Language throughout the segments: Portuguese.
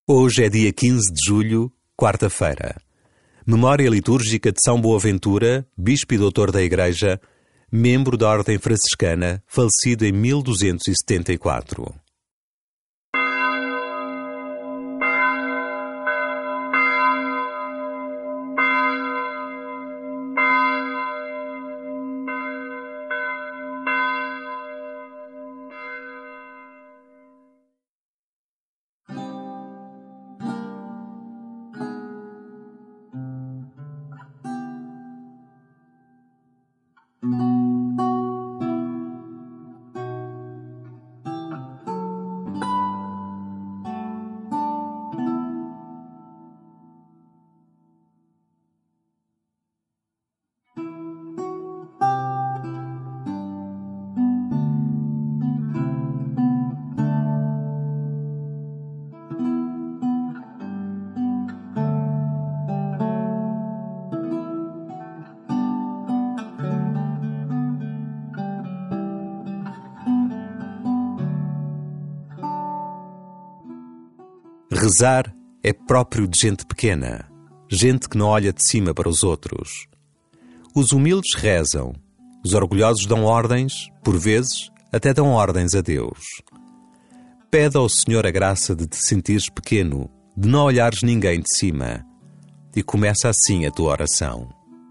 Hoje é dia 15 de julho, quarta-feira. Memória litúrgica de São Boaventura, bispo e doutor da Igreja, membro da Ordem Franciscana, falecido em 1274. Rezar é próprio de gente pequena, gente que não olha de cima para os outros. Os humildes rezam, os orgulhosos dão ordens, por vezes até dão ordens a Deus. Pede ao Senhor a graça de te sentires pequeno, de não olhares ninguém de cima, e começa assim a tua oração.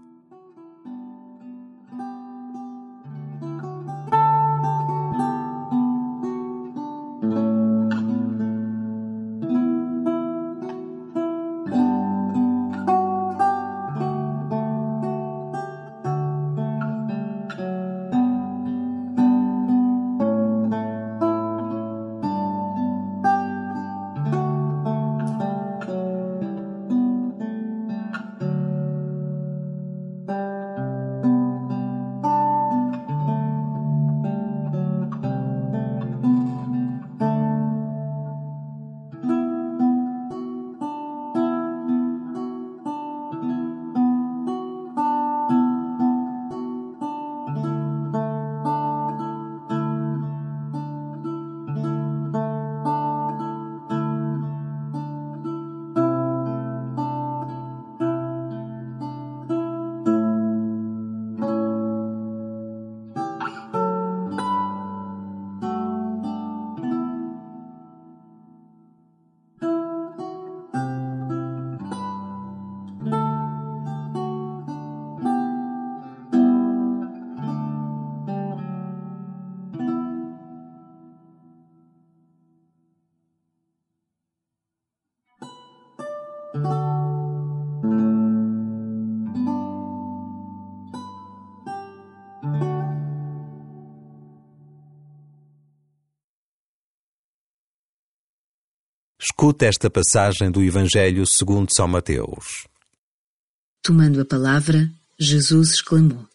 Escuta esta passagem do Evangelho segundo São Mateus. Tomando a palavra, Jesus exclamou: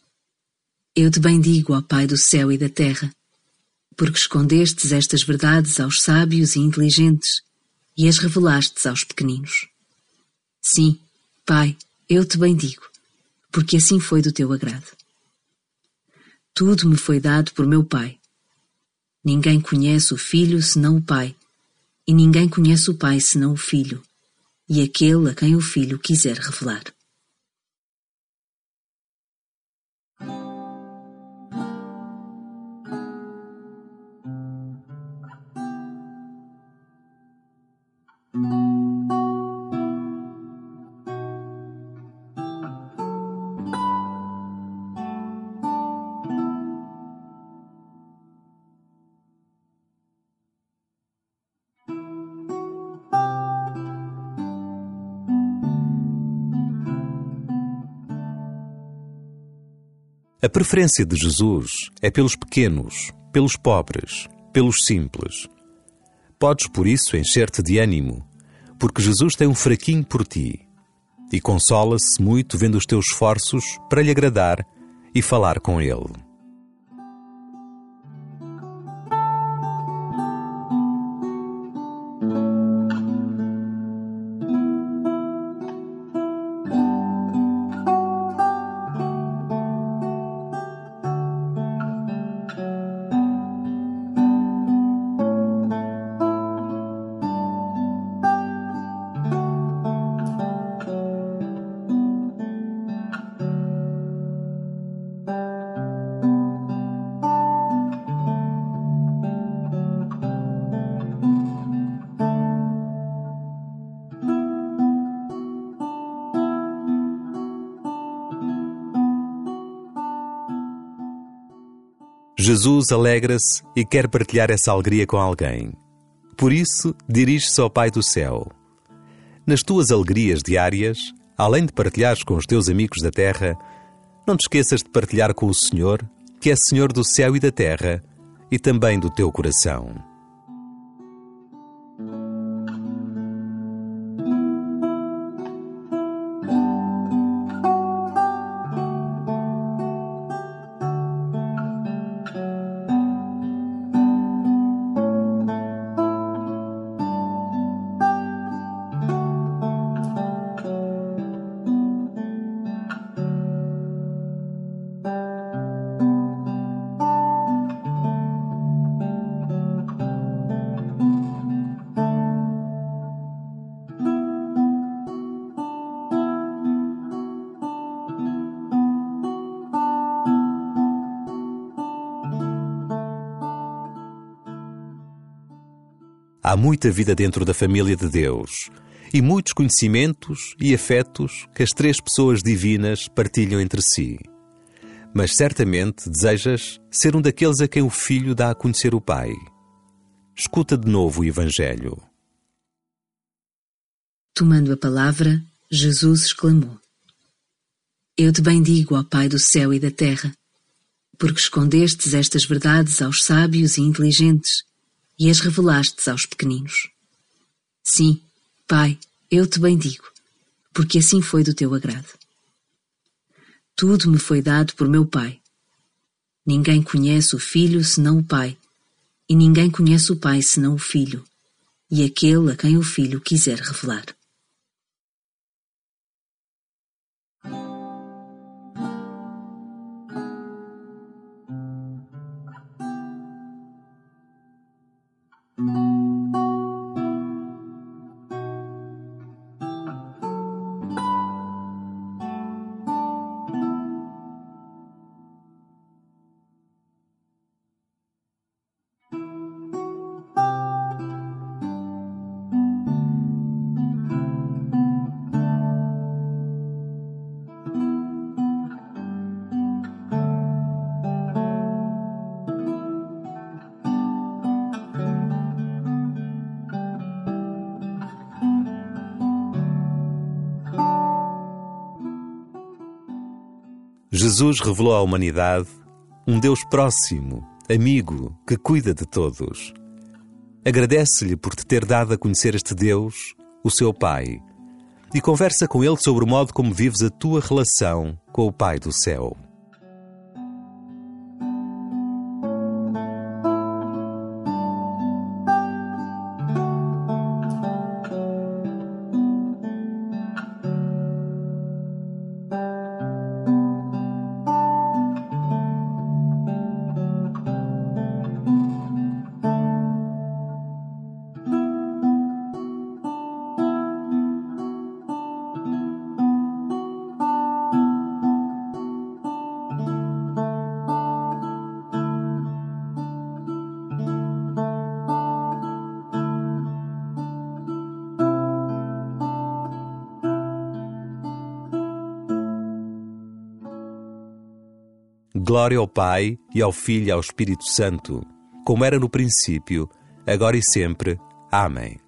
Eu te bendigo, ó Pai do céu e da terra, porque escondestes estas verdades aos sábios e inteligentes e as revelastes aos pequeninos. Sim, Pai, eu te bendigo, porque assim foi do teu agrado. Tudo me foi dado por meu Pai. Ninguém conhece o Filho senão o Pai, e ninguém conhece o Pai senão o Filho, e aquele a quem o Filho quiser revelar. A preferência de Jesus é pelos pequenos, pelos pobres, pelos simples. Podes, por isso, encher-te de ânimo, porque Jesus tem um fraquinho por ti e consola-se muito vendo os teus esforços para lhe agradar e falar com Ele. Jesus alegra-se e quer partilhar essa alegria com alguém. Por isso, dirige-se ao Pai do céu. Nas tuas alegrias diárias, além de partilhares com os teus amigos da terra, não te esqueças de partilhar com o Senhor, que é Senhor do céu e da terra, e também do teu coração. Há muita vida dentro da família de Deus e muitos conhecimentos e afetos que as três pessoas divinas partilham entre si. Mas certamente desejas ser um daqueles a quem o Filho dá a conhecer o Pai. Escuta de novo o Evangelho. Tomando a palavra, Jesus exclamou: Eu te bendigo, ó Pai do céu e da terra, porque escondestes estas verdades aos sábios e inteligentes e as revelastes aos pequeninos. Sim, Pai, eu te bendigo, porque assim foi do teu agrado. Tudo me foi dado por meu Pai. Ninguém conhece o Filho senão o Pai, e ninguém conhece o Pai senão o Filho, e aquele a quem o Filho quiser revelar. Jesus revelou à humanidade um Deus próximo, amigo, que cuida de todos. Agradece-lhe por te ter dado a conhecer este Deus, o seu Pai, e conversa com Ele sobre o modo como vives a tua relação com o Pai do céu. Glória ao Pai, e ao Filho e ao Espírito Santo, como era no princípio, agora e sempre. Amém.